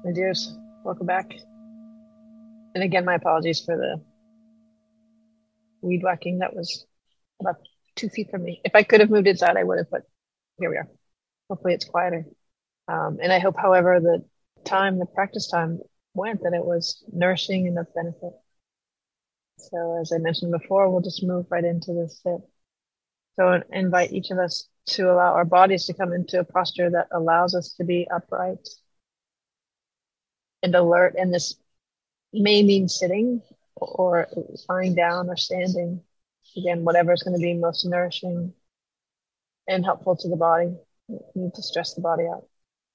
My dears, welcome back. And again, my apologies for the weed whacking. That was about 2 feet from me. If I could have moved inside, I would have, but here we are. Hopefully it's quieter. And I hope, however, the practice time went, that it was nourishing and of benefit. So as I mentioned before, we'll just move right into this sit. So invite each of us to allow our bodies to come into a posture that allows us to be upright and alert. And this may mean sitting or lying down or standing. Again, whatever is going to be most nourishing and helpful to the body. You need to stress the body out.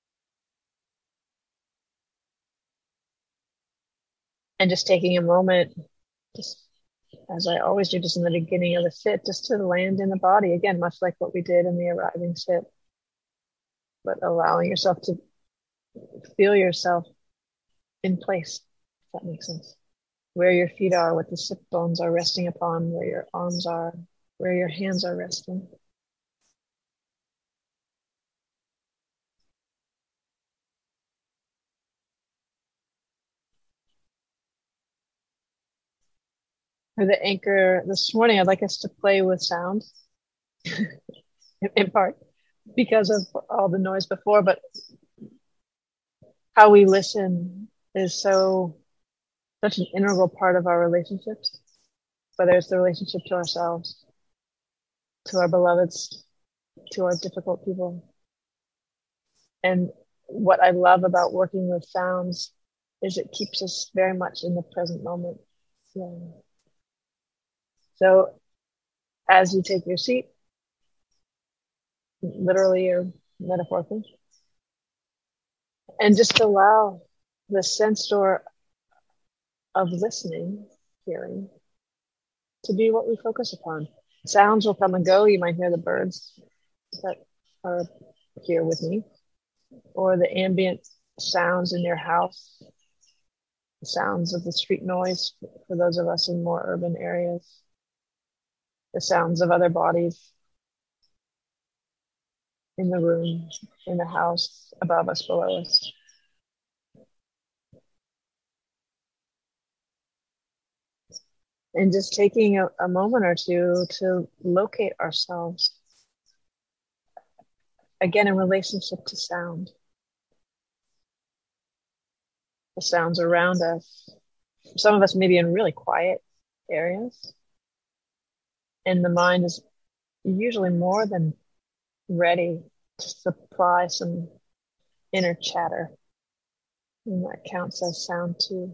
And just taking a moment, just as I always do, just in the beginning of the sit, just to land in the body. Again, much like what we did in the arriving sit. But allowing yourself to feel yourself in place, if that makes sense. Where your feet are, what the sit bones are resting upon, where your arms are, where your hands are resting. For the anchor this morning, I'd like us to play with sound, in part because of all the noise before, but how we listen is such an integral part of our relationships, whether it's the relationship to ourselves, to our beloveds, to our difficult people. And what I love about working with sounds is it keeps us very much in the present moment. Yeah. So as you take your seat, literally or metaphorically, and just allow the sense door of listening, hearing, to be what we focus upon. Sounds will come and go. You might hear the birds that are here with me, or the ambient sounds in your house, the sounds of the street noise for those of us in more urban areas, the sounds of other bodies in the room, in the house, above us, below us. And just taking a moment or two to locate ourselves, again, in relationship to sound. The sounds around us. Some of us may be in really quiet areas, and the mind is usually more than ready to supply some inner chatter, and that counts as sound too.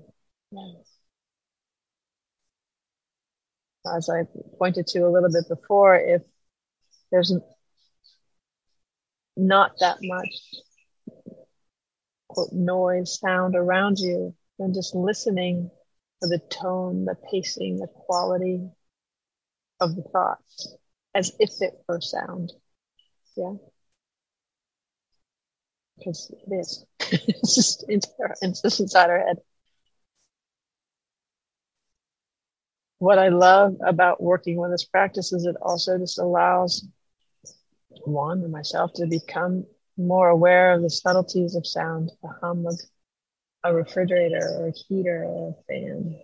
As I pointed to a little bit before, if there's not that much quote, noise, sound around you, then just listening for the tone, the pacing, the quality of the thoughts as if it were sound. Yeah. Because it is. It's just inside our head. What I love about working with this practice is it also just allows Juan and myself to become more aware of the subtleties of sound, the hum of a refrigerator or a heater or a fan.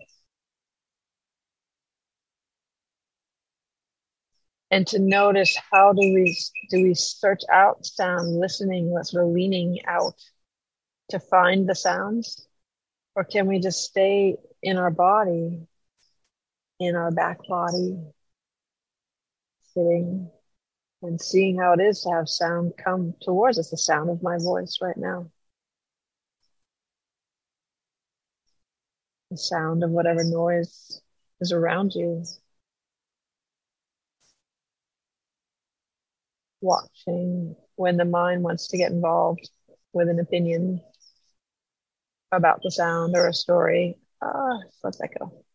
And to notice, how do we search out sound, listening, sort of leaning out to find the sounds? Or can we just stay in our body, in our back body, sitting and seeing how it is to have sound come towards us, the sound of my voice right now, the sound of whatever noise is around you. Watching when the mind wants to get involved with an opinion about the sound or a story. Let that go.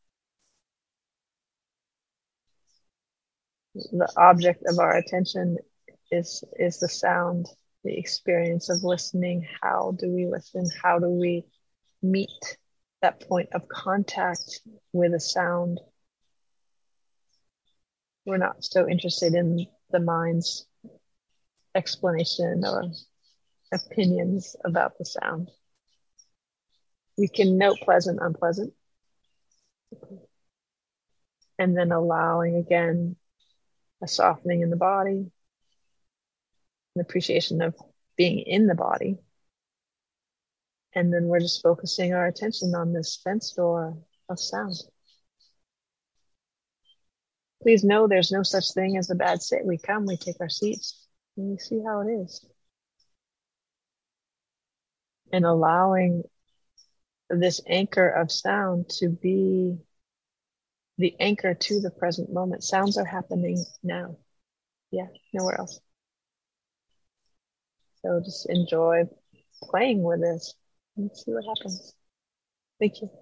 The object of our attention is the sound, the experience of listening. How do we listen? How do we meet that point of contact with a sound? We're not so interested in the mind's explanation or opinions about the sound. We can note pleasant, unpleasant, and then allowing again a softening in the body, an appreciation of being in the body. And then we're just focusing our attention on this fence door of sound. Please know there's no such thing as a bad sit. We come, we take our seats, and we see how it is. And allowing this anchor of sound to be the anchor to the present moment. Sounds are happening now. Yeah, nowhere else. So just enjoy playing with this and see what happens. Thank you.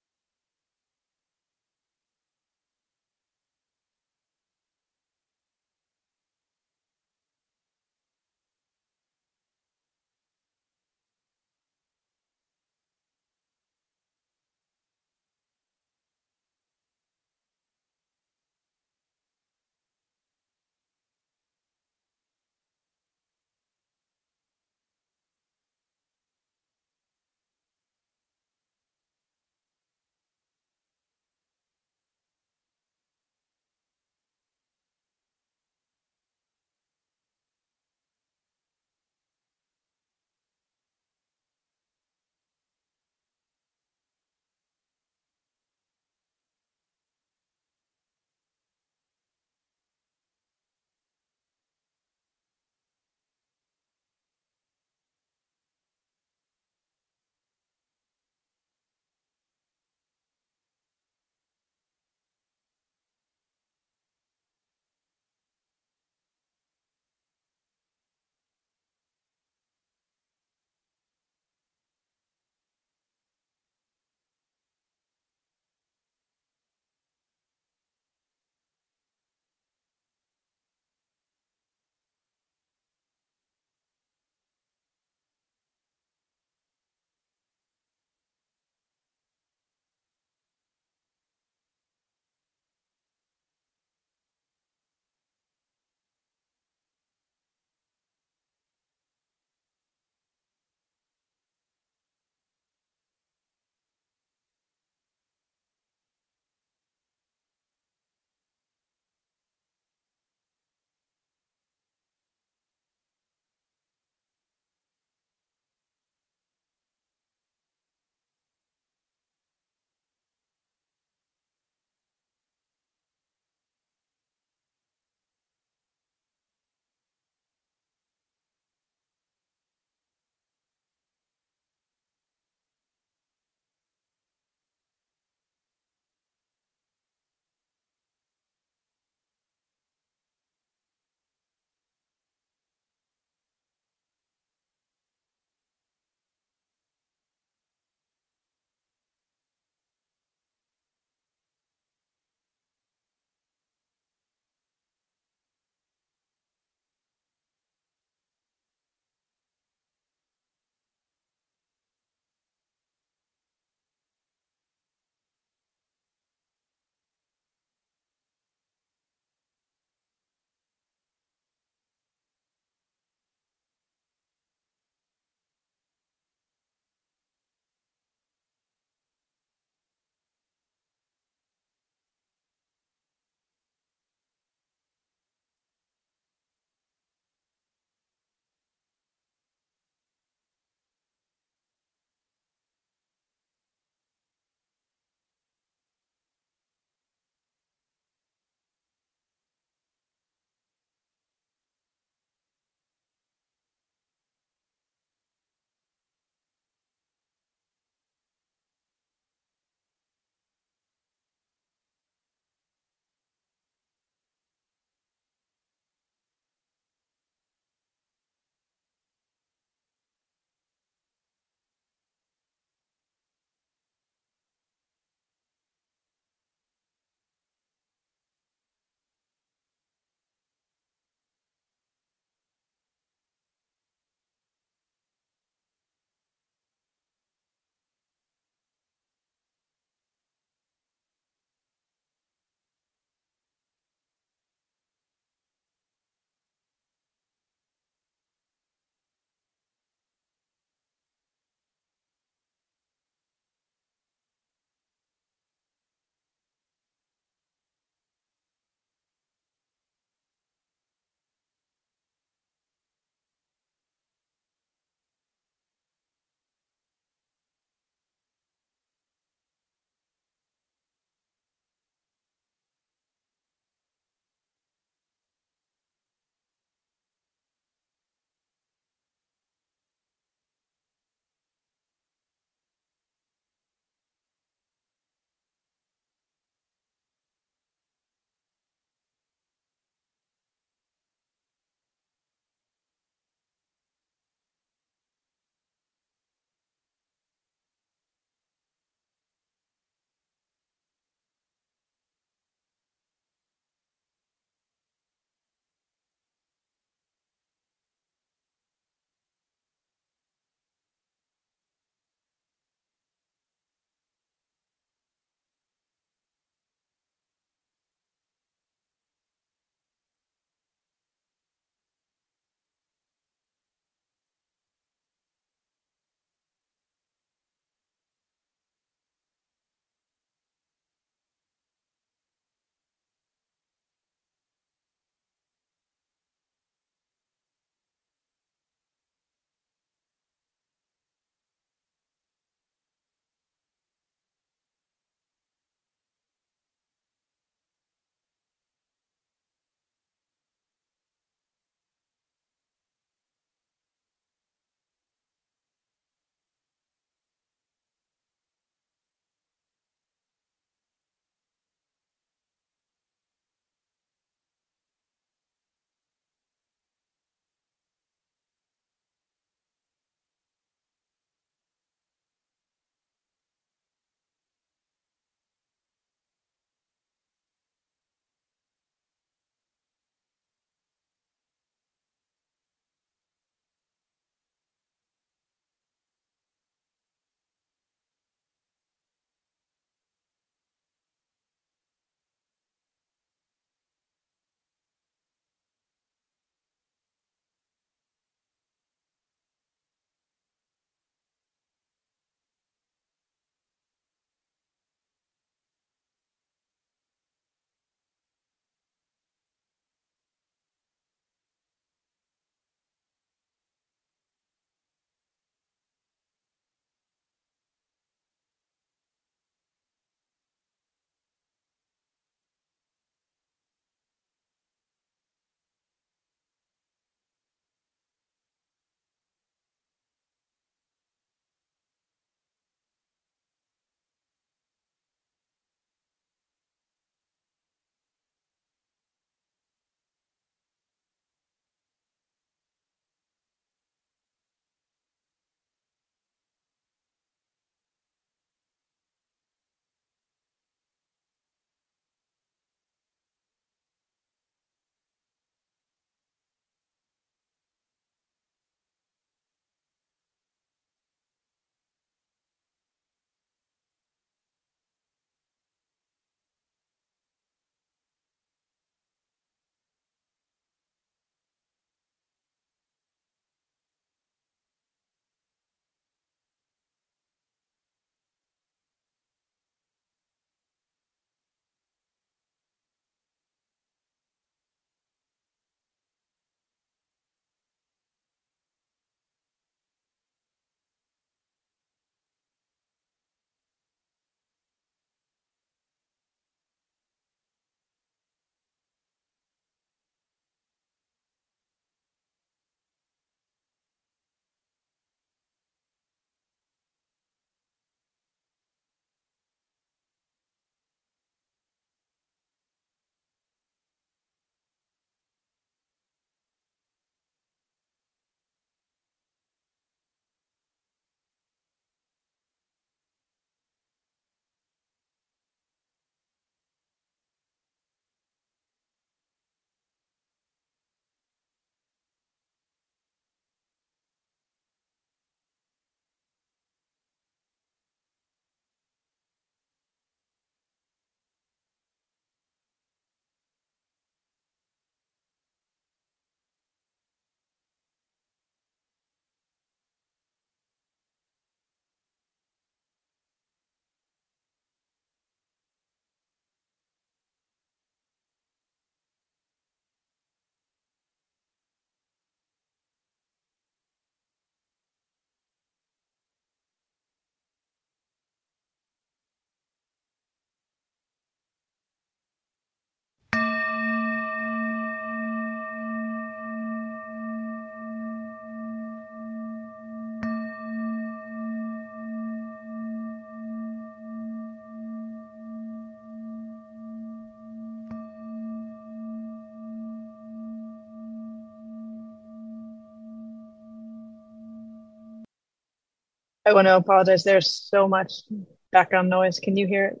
I want to apologize. There's so much background noise. Can you hear it?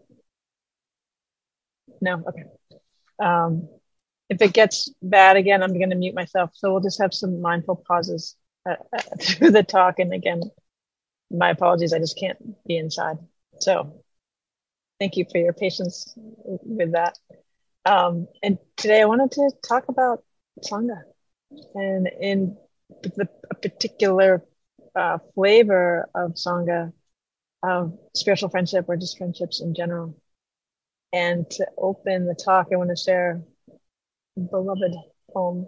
No? Okay. Um, if it gets bad again, I'm going to mute myself. So we'll just have some mindful pauses through the talk. And again, my apologies. I just can't be inside. So thank you for your patience with that. And today I wanted to talk about Sangha and in a particular flavor of Sangha, of spiritual friendship or just friendships in general. And to open the talk, I want to share a beloved poem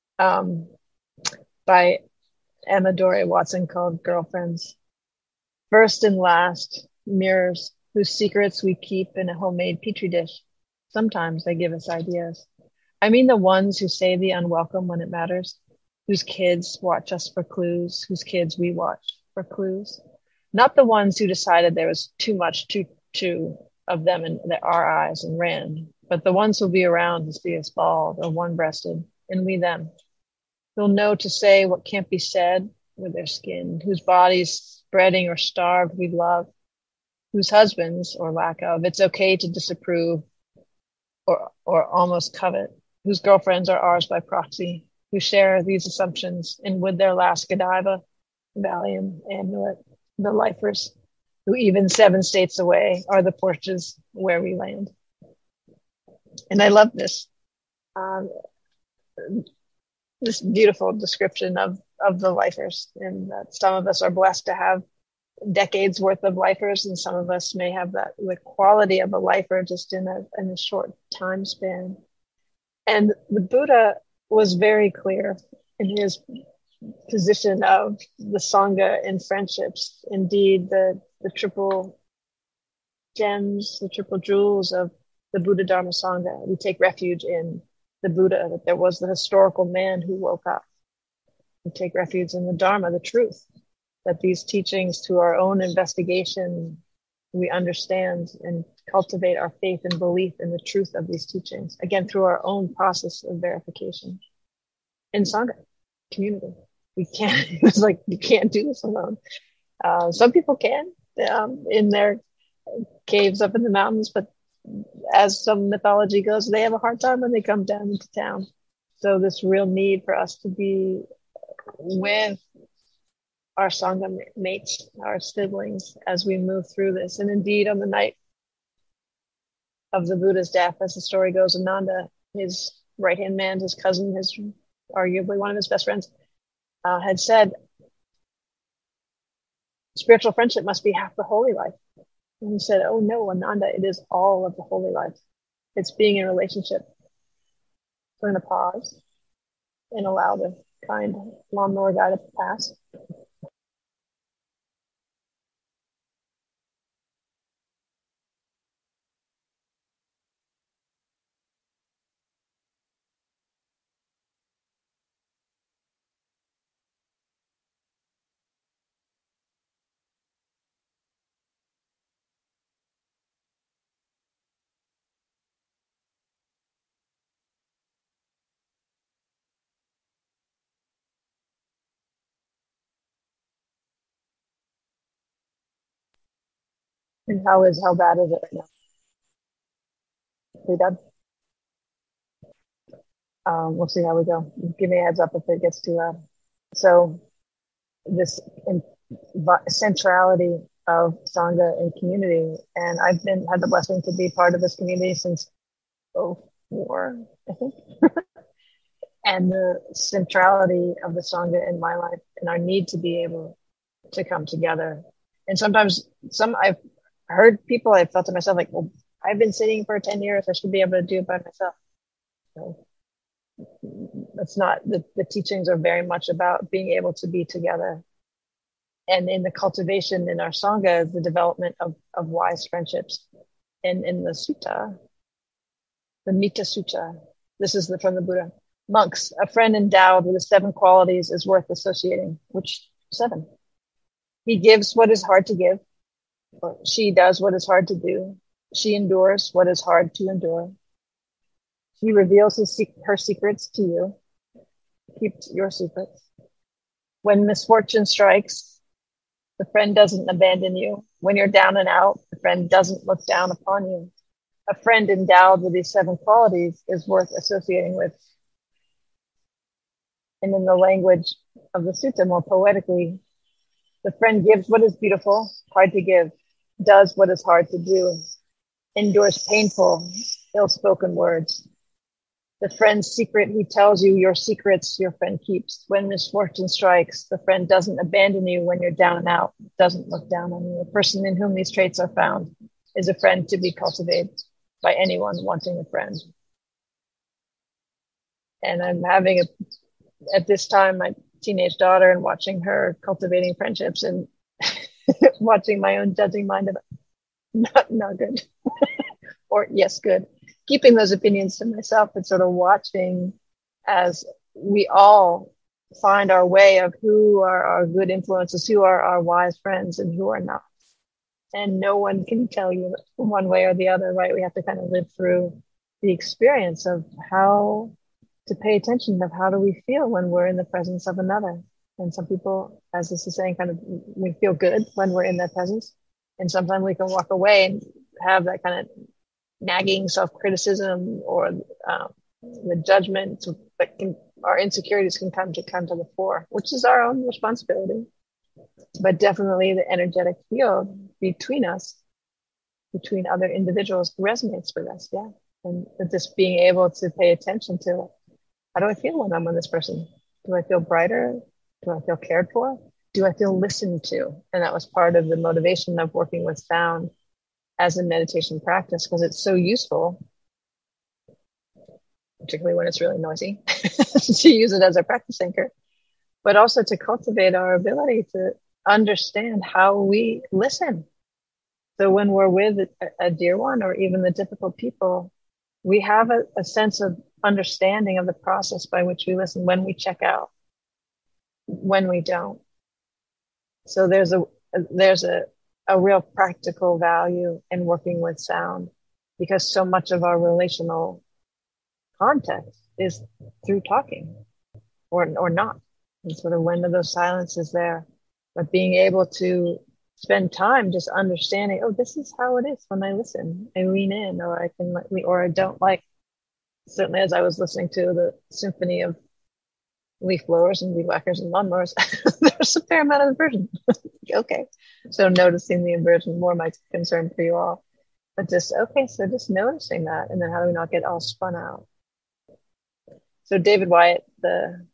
by Emma Dory Watson called Girlfriends. First and last, mirrors whose secrets we keep in a homemade petri dish. Sometimes they give us ideas. I mean the ones who say the unwelcome when it matters, whose kids watch us for clues, whose kids we watch for clues. Not the ones who decided there was too of them in our eyes and ran, but the ones who'll be around to see us bald or one-breasted, and we them. Who'll know to say what can't be said with their skin, whose bodies spreading or starved we love, whose husbands, or lack of, it's okay to disapprove or almost covet, whose girlfriends are ours by proxy, who share these assumptions, and with their last Godiva, Valium, amulet, the lifers, who even 7 states away are the porches where we land. And I love this beautiful description of the lifers, and that some of us are blessed to have decades worth of lifers, and some of us may have the quality of a lifer just in a short time span. And the Buddha was very clear in his position of the Sangha and friendships. Indeed, the triple gems, the triple jewels of the Buddha Dharma Sangha. We take refuge in the Buddha, that there was the historical man who woke up. We take refuge in the Dharma, the truth, that these teachings, through our own investigation, we understand and cultivate our faith and belief in the truth of these teachings, again, through our own process of verification. In Sangha, community. We can't, it's like, you can't do this alone. Some people can, in their caves up in the mountains, but as some mythology goes, they have a hard time when they come down into town. So this real need for us to be with our Sangha mates, our siblings, as we move through this. And indeed, on the night of the Buddha's death, as the story goes, Ananda, his right-hand man, his cousin, his arguably one of his best friends, had said, spiritual friendship must be half the holy life. And he said, oh no, Ananda, it is all of the holy life. It's being in relationship. So I'm going to pause and allow the kind lawnmower guy to pass. And how bad is it right now? We done? We'll see how we go. Give me a heads up if it gets too loud. So this centrality of Sangha and community, and I've had the blessing to be part of this community since 2004, I think. And the centrality of the Sangha in my life and our need to be able to come together. And sometimes I've heard people, I felt to myself like, well, I've been sitting for 10 years. I should be able to do it by myself. So that's not, the teachings are very much about being able to be together. And in the cultivation in our Sangha, the development of wise friendships. And in the sutta, the Metta Sutta, this is from the Buddha. Monks, a friend endowed with the 7 qualities is worth associating. Which 7? He gives what is hard to give. Or she does what is hard to do. She endures what is hard to endure. She reveals her secrets to you. Keep your secrets. When misfortune strikes, The friend doesn't abandon you. When you're down and out, the friend doesn't look down upon you. A friend endowed with these 7 qualities is worth associating with. And in the language of the sutta, more poetically, the friend gives what is beautiful, hard to give, does what is hard to do, endures painful, ill-spoken words. The friend's secret, he tells you your secrets your friend keeps. When misfortune strikes, the friend doesn't abandon you when you're down and out, doesn't look down on you. A person in whom these traits are found is a friend to be cultivated by anyone wanting a friend. And I'm having at this time, my teenage daughter, and watching her cultivating friendships and watching my own judging mind of not good or yes, good. Keeping those opinions to myself, but sort of watching as we all find our way of who are our good influences, who are our wise friends and who are not. And no one can tell you one way or the other, right? We have to kind of live through the experience of how to pay attention of how do we feel when we're in the presence of another. And some people, as this is saying, kind of we feel good when we're in their presence. And sometimes we can walk away and have that kind of nagging self-criticism or the judgment that our insecurities can come to the fore, which is our own responsibility. But definitely the energetic field between us, between other individuals, resonates with us, yeah. And just being able to pay attention to, how do I feel when I'm with this person? Do I feel brighter? Do I feel cared for? Do I feel listened to? And that was part of the motivation of working with sound as a meditation practice, because it's so useful, particularly when it's really noisy, to use it as a practice anchor, but also to cultivate our ability to understand how we listen. So when we're with a dear one or even the difficult people, we have a sense of understanding of the process by which we listen, when we check out, when we don't. So there's a real practical value in working with sound, because so much of our relational context is through talking or not. And sort of when those silences there, but being able to spend time just understanding, oh, this is how it is when I listen. I lean in, or or I don't, like, certainly as I was listening to the symphony of leaf blowers and weed whackers and lawnmowers, there's a fair amount of inversion. Okay. So noticing the inversion, more my concern for you all. But just noticing that, and then how do we not get all spun out? So David Wyatt, the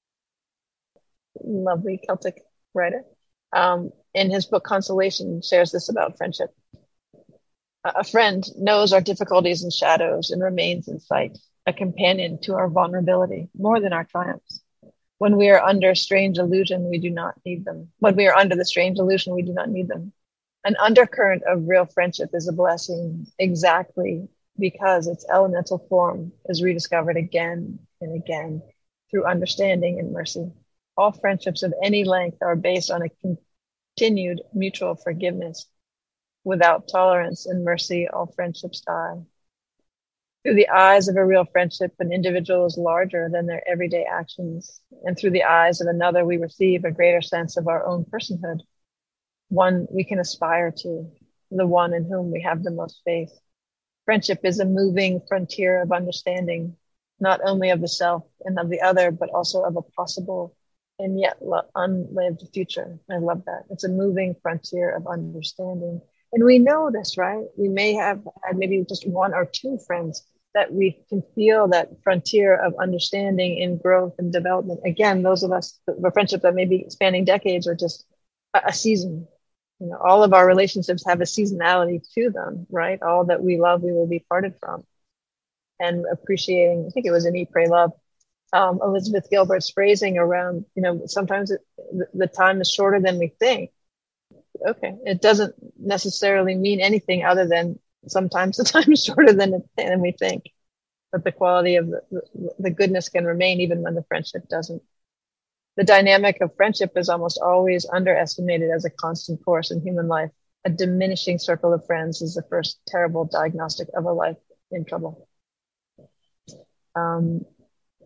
lovely Celtic writer, in his book Consolation, shares this about friendship. A friend knows our difficulties and shadows and remains in sight, a companion to our vulnerability, more than our triumphs. When we are under strange illusion, we do not need them. When we are under the strange illusion, we do not need them. An undercurrent of real friendship is a blessing exactly because its elemental form is rediscovered again and again through understanding and mercy. All friendships of any length are based on a continued mutual forgiveness. Without tolerance and mercy, all friendships die. Through the eyes of a real friendship, an individual is larger than their everyday actions. And through the eyes of another, we receive a greater sense of our own personhood, one we can aspire to, the one in whom we have the most faith. Friendship is a moving frontier of understanding, not only of the self and of the other, but also of a possible and yet unlived future. I love that. It's a moving frontier of understanding. And we know this, right? We may have had maybe just one or two friends that we can feel that frontier of understanding in growth and development. Again, those of us, the friendship that may be spanning decades or just a season. You know, all of our relationships have a seasonality to them, right? All that we love, we will be parted from. And appreciating, I think it was in Eat, Pray, Love, Elizabeth Gilbert's phrasing around, sometimes the time is shorter than we think. Okay. It doesn't necessarily mean anything other than sometimes the time is shorter than we think, but the quality of the goodness can remain even when the friendship doesn't. The dynamic of friendship is almost always underestimated as a constant force in human life. A diminishing circle of friends is the first terrible diagnostic of a life in trouble.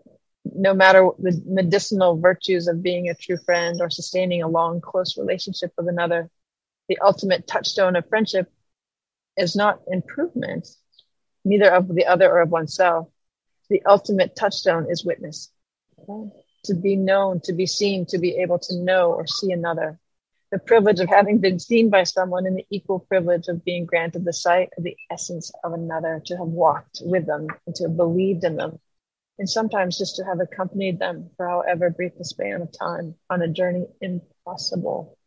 no matter the medicinal virtues of being a true friend or sustaining a long, close relationship with another, the ultimate touchstone of friendship is not improvement, neither of the other or of oneself. The ultimate touchstone is witness. Okay? To be known, to be seen, to be able to know or see another. The privilege of having been seen by someone and the equal privilege of being granted the sight of the essence of another, to have walked with them and to have believed in them. And sometimes just to have accompanied them for however brief a span of time on a journey impossible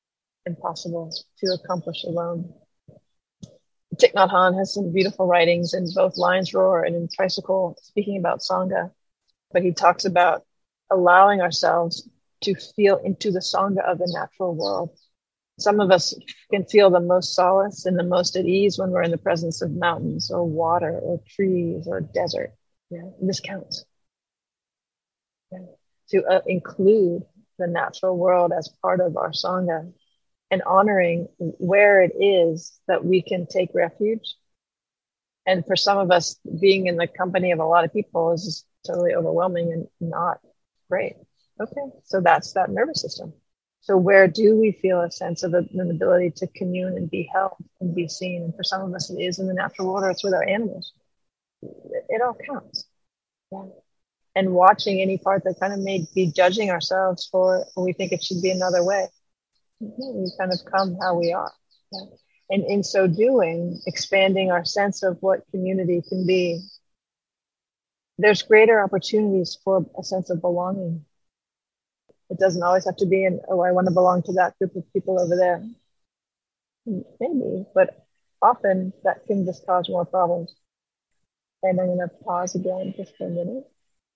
to accomplish alone. Thich Nhat Hanh has some beautiful writings in both Lion's Roar and in Tricycle, speaking about Sangha, but he talks about allowing ourselves to feel into the Sangha of the natural world. Some of us can feel the most solace and the most at ease when we're in the presence of mountains or water or trees or desert. Yeah, this counts. Yeah. To include the natural world as part of our Sangha and honoring where it is that we can take refuge. And for some of us, being in the company of a lot of people is just totally overwhelming and not great. Okay, so that's that nervous system. So where do we feel a sense of an ability to commune and be held and be seen? And for some of us, it is in the natural world, or it's with our animals. It all counts. Yeah. And watching any part that kind of may be judging ourselves for, or we think it should be another way. We kind of come how we are. Yeah. And in so doing, expanding our sense of what community can be, there's greater opportunities for a sense of belonging. It doesn't always have to be I want to belong to that group of people over there. Maybe, but often that can just cause more problems. And I'm going to pause again just for a minute.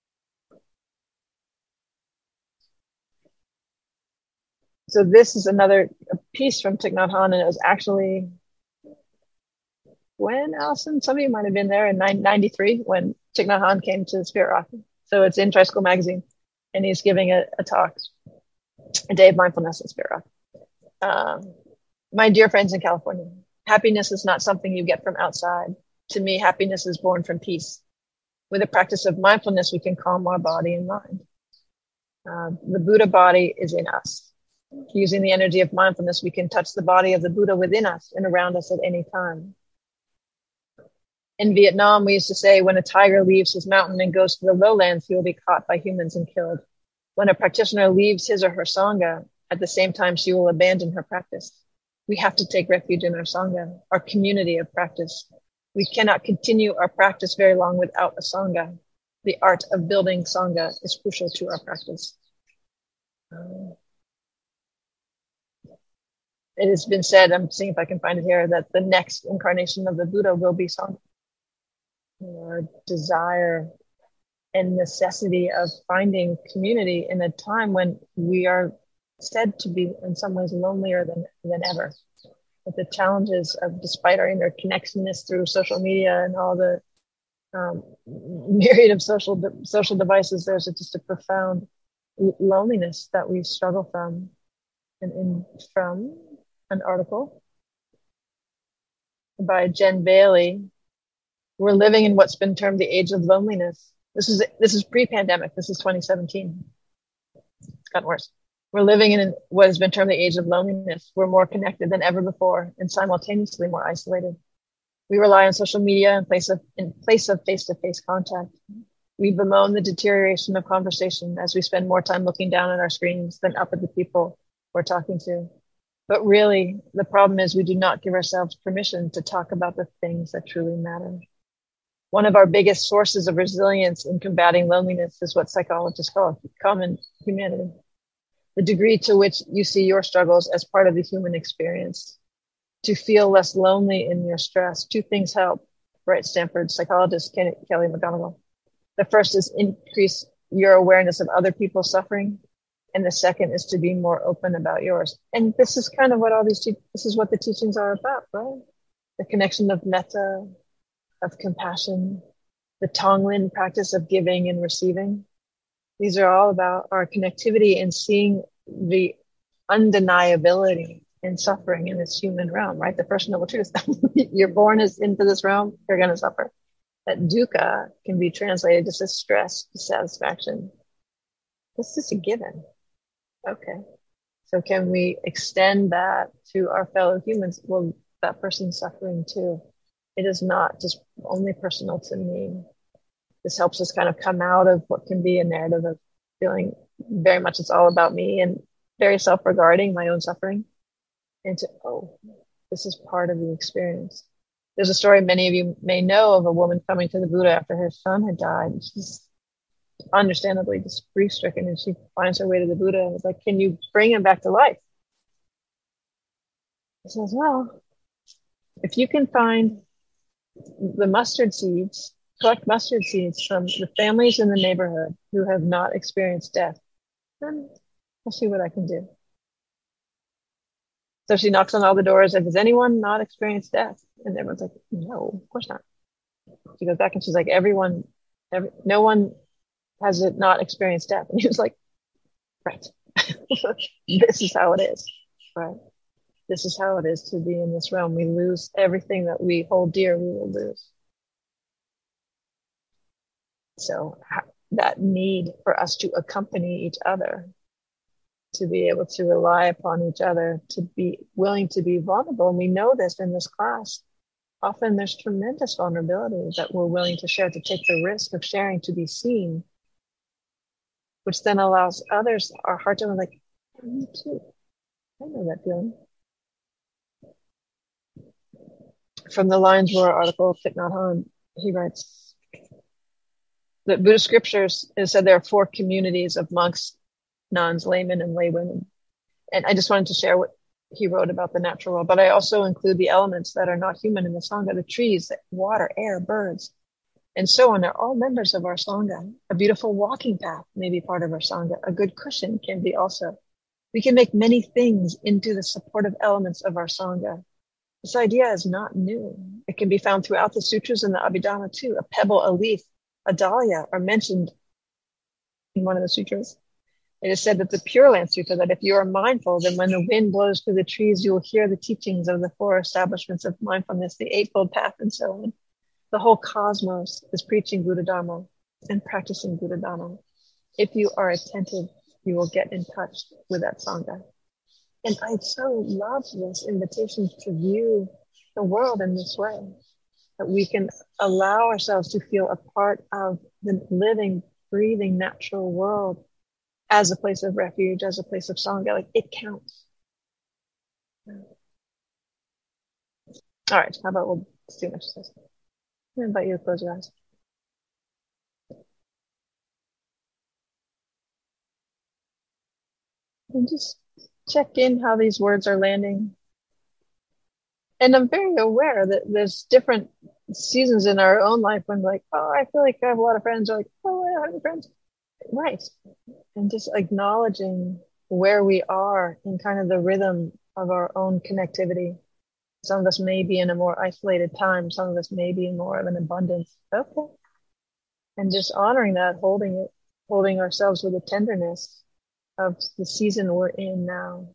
So this is another piece from Thich Nhat Hanh, and it was actually when, Allison, some of you might have been there in 93 when Thich Nhat Hanh came to Spirit Rock. So it's in Tricycle Magazine, and he's giving a talk, a day of mindfulness at Spirit Rock. My dear friends in California, happiness is not something you get from outside. To me, happiness is born from peace. With the practice of mindfulness, we can calm our body and mind. The Buddha body is in us. Using the energy of mindfulness, we can touch the body of the Buddha within us and around us at any time. In Vietnam, we used to say, when a tiger leaves his mountain and goes to the lowlands, he will be caught by humans and killed. When a practitioner leaves his or her Sangha, at the same time, she will abandon her practice. We have to take refuge in our Sangha, our community of practice. We cannot continue our practice very long without a Sangha. The art of building Sangha is crucial to our practice. It has been said, I'm seeing if I can find it here, that the next incarnation of the Buddha will be Sangha. Our desire and necessity of finding community in a time when we are said to be in some ways lonelier than ever. But the challenges of, despite our interconnectedness through social media and all the myriad of social devices, there's just a profound loneliness that we struggle from. And from an article by Jen Bailey, we're living in what's been termed the age of loneliness. This is pre-pandemic. This is 2017. It's gotten worse. We're living in what has been termed the age of loneliness. We're more connected than ever before and simultaneously more isolated. We rely on social media in place of face-to-face contact. We bemoan the deterioration of conversation as we spend more time looking down at our screens than up at the people we're talking to. But really, the problem is we do not give ourselves permission to talk about the things that truly matter. One of our biggest sources of resilience in combating loneliness is what psychologists call common humanity. The degree to which you see your struggles as part of the human experience. To feel less lonely in your stress, two things help, writes Stanford psychologist Kelly McGonigal. The first is increase your awareness of other people's suffering. And the second is to be more open about yours. And this is kind of what this is what the teachings are about, right? The connection of metta, of compassion, the Tonglen practice of giving and receiving. These are all about our connectivity and seeing the undeniability in suffering in this human realm, right? The first noble truth. You're born into this realm, you're going to suffer. That dukkha can be translated just as stress, dissatisfaction. This is a given. Okay. So can we extend that to our fellow humans? Well, that person's suffering too. It is not just only personal to me. This helps us kind of come out of what can be a narrative of feeling very much it's all about me and very self-regarding my own suffering into, oh, this is part of the experience. There's a story many of you may know of a woman coming to the Buddha after her son had died. She's understandably just grief-stricken, and she finds her way to the Buddha and is like, can you bring him back to life? He says, well, if you can find the mustard seeds, collect mustard seeds from the families in the neighborhood who have not experienced death, then I'll see what I can do. So she knocks on all the doors and, has anyone not experienced death? And everyone's like, no, of course not. She goes back and she's like, no one has it not experienced death. And he was like, right. This is how it is, right? This is how it is to be in this realm. We lose everything that we hold dear, we will lose. So that need for us to accompany each other, to be able to rely upon each other, to be willing to be vulnerable. And we know this in this class. Often there's tremendous vulnerability that we're willing to share, to take the risk of sharing, to be seen, which then allows others, our heart to be like, me too. I know that feeling. From the Lions Roar article, Thich Nhat Hanh, he writes that Buddhist scriptures, it said there are 4 communities of monks, nuns, laymen, and laywomen. And I just wanted to share what he wrote about the natural world, but I also include the elements that are not human in the Sangha, the trees, water, air, birds, and so on. They're all members of our Sangha. A beautiful walking path may be part of our Sangha. A good cushion can be also. We can make many things into the supportive elements of our Sangha. This idea is not new. It can be found throughout the sutras and the Abhidhamma too. A pebble, a leaf, a dahlia are mentioned in one of the sutras. It is said that the Pure Land Sutta, that if you are mindful, then when the wind blows through the trees, you will hear the teachings of the 4 establishments of mindfulness, the Eightfold Path, and so on. The whole cosmos is preaching Buddha Dharma and practicing Buddha Dharma. If you are attentive, you will get in touch with that Sangha. And I so love this invitation to view the world in this way, that we can allow ourselves to feel a part of the living, breathing, natural world as a place of refuge, as a place of Sangha. Like, it counts. All right, how about we'll do an exercise. I invite you to close your eyes. And just check in how these words are landing. And I'm very aware that there's different seasons in our own life when, like, oh, I feel like I have a lot of friends, or like, oh, I don't have any friends. Right. And just acknowledging where we are in kind of the rhythm of our own connectivity. Some of us may be in a more isolated time. Some of us may be in more of an abundance. Okay. And just honoring that, holding ourselves with a tenderness of the season we're in now.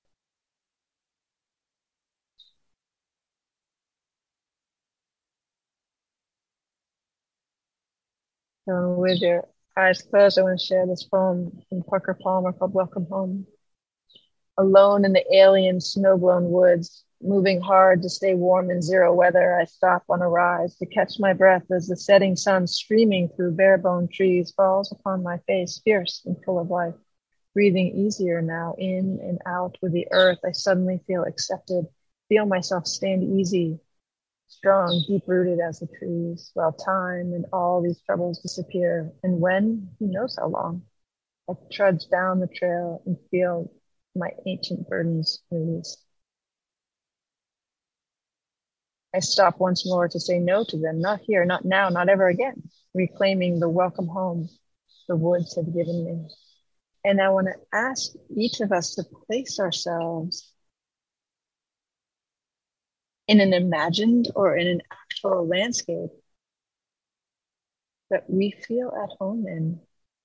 So with your eyes closed, I want to share this poem from Parker Palmer called Welcome Home. Alone in the alien snow-blown woods, moving hard to stay warm in zero weather, I stop on a rise to catch my breath as the setting sun streaming through bare-boned trees falls upon my face, fierce and full of life. Breathing easier now, in and out with the earth, I suddenly feel accepted, feel myself stand easy, strong, deep-rooted as the trees, while time and all these troubles disappear. And when, who knows how long, I trudge down the trail and feel my ancient burdens release. I stop once more to say no to them, not here, not now, not ever again, reclaiming the welcome home the woods have given me. And I want to ask each of us to place ourselves in an imagined or in an actual landscape that we feel at home in.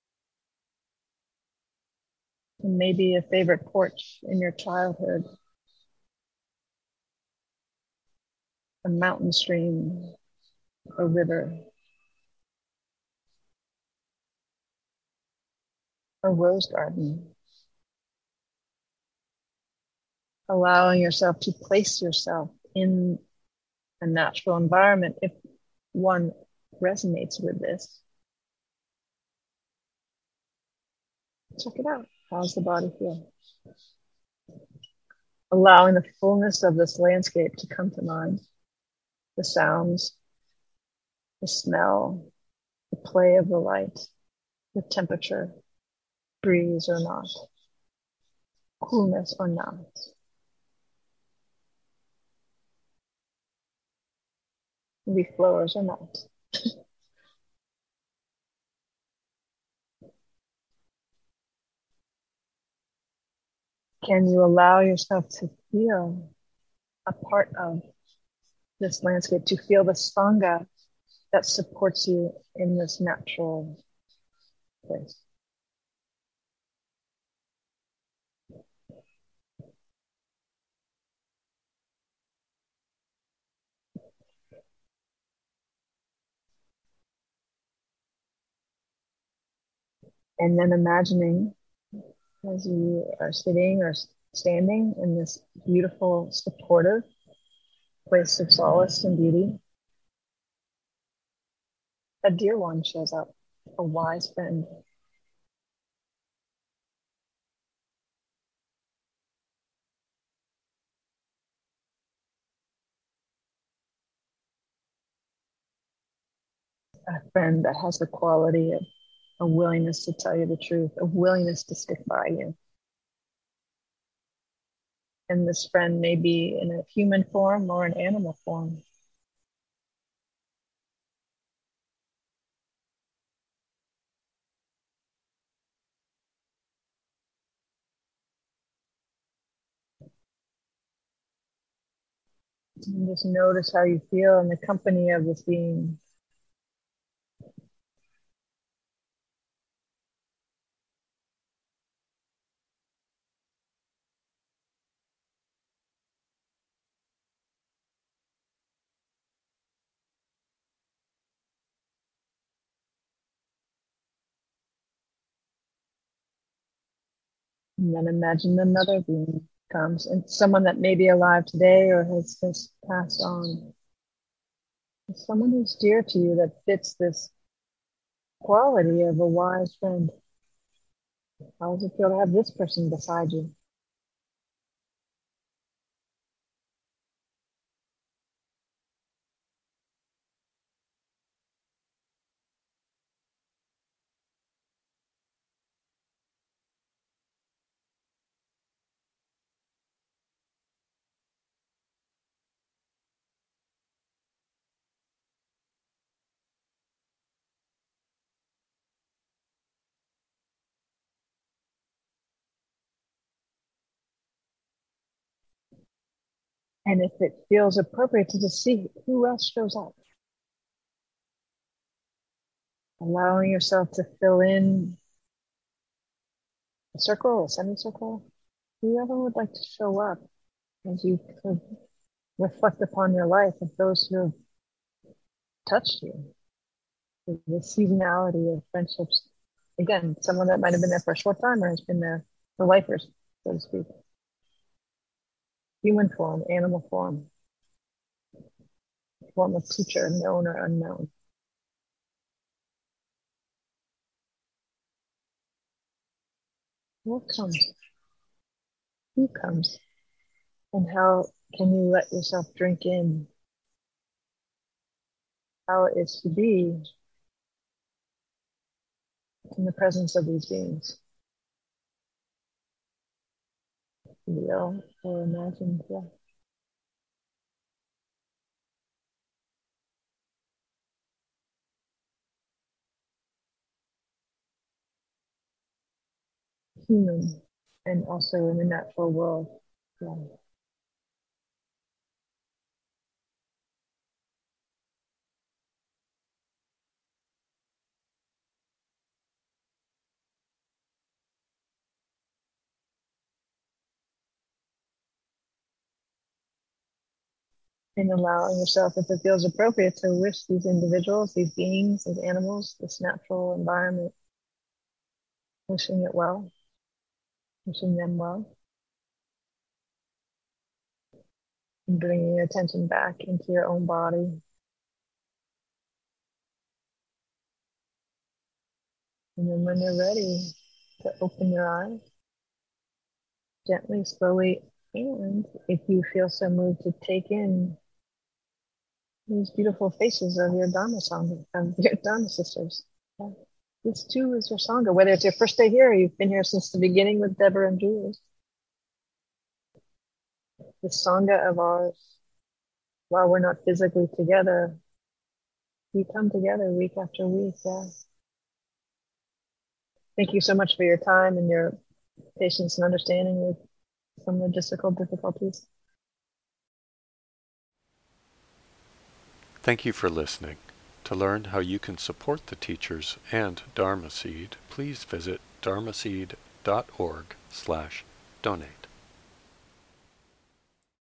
And maybe a favorite porch in your childhood, a mountain stream, a river, a rose garden, allowing yourself to place yourself in a natural environment if one resonates with this. Check it out. How's the body feel? Allowing the fullness of this landscape to come to mind. The sounds, the smell, the play of the light, the temperature, breeze or not, coolness or not. Leaf blowers or not. Can you allow yourself to feel a part of this landscape, to feel the sangha that supports you in this natural place? And then imagining as you are sitting or standing in this beautiful, supportive place of solace and beauty, a dear one shows up, a wise friend. A friend that has the quality of a willingness to tell you the truth, a willingness to stick by you. And this friend may be in a human form or an animal form. And just notice how you feel in the company of this being. And then imagine another being comes, and someone that may be alive today or has just passed on. Someone who's dear to you that fits this quality of a wise friend. How does it feel to have this person beside you? And if it feels appropriate to just see who else shows up, allowing yourself to fill in a circle, a semicircle, whoever would like to show up as you could reflect upon your life of those who have touched you, the seasonality of friendships. Again, someone that might have been there for a short time or has been there for lifers, so to speak. Human form, animal form, form of teacher, known or unknown. What comes? Who comes? And how can you let yourself drink in how it is to be in the presence of these beings? Real or imagined, yeah. Human and also in the natural world. Yeah. And allowing yourself, if it feels appropriate, to wish these individuals, these beings, these animals, this natural environment wishing it well, wishing them well, and bringing your attention back into your own body. And then when you're ready to open your eyes, gently, slowly, and if you feel so moved to take in these beautiful faces of your Dharma Sangha, of your Dharma sisters. Yeah. This too is your Sangha, whether it's your first day here or you've been here since the beginning with Deborah and Jules. The Sangha of ours, while we're not physically together, we come together week after week. Yeah. Thank you so much for your time and your patience and understanding with some logistical difficulties. Thank you for listening. To learn how you can support the teachers and Dharma Seed, please visit dharmaseed.org/donate.